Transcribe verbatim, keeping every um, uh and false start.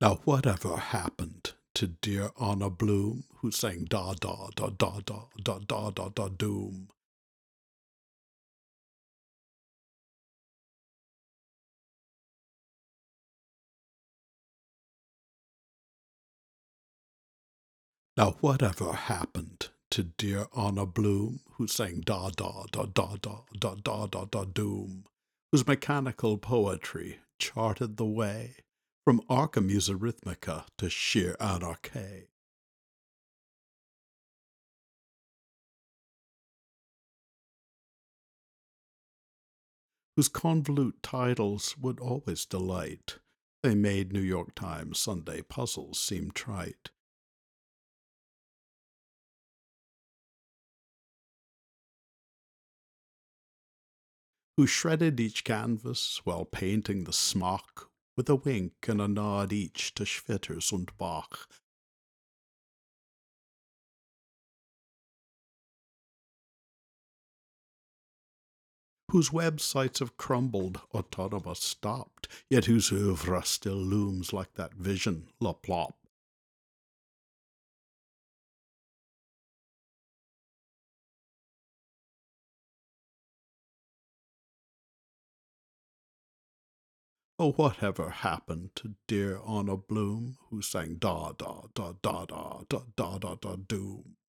Now whatever happened to dear Anna Bloom, who sang da da da da da da da da da doom? Now whatever happened to dear Anna Bloom, who sang da da da da da da da da da doom, whose mechanical poetry charted the way from Archimedes Arithmica to sheer anarchy? Whose convolute titles would always delight. They made New York Times Sunday puzzles seem trite. Who shredded each canvas while painting the smock, with a wink and a nod each to Schwitters und Bach. Whose websites have crumbled, autonomous stopped, yet whose oeuvre still looms like that vision, la plop. Oh, whatever happened to dear Anna Bloom, who sang da da da da da da da da da doom?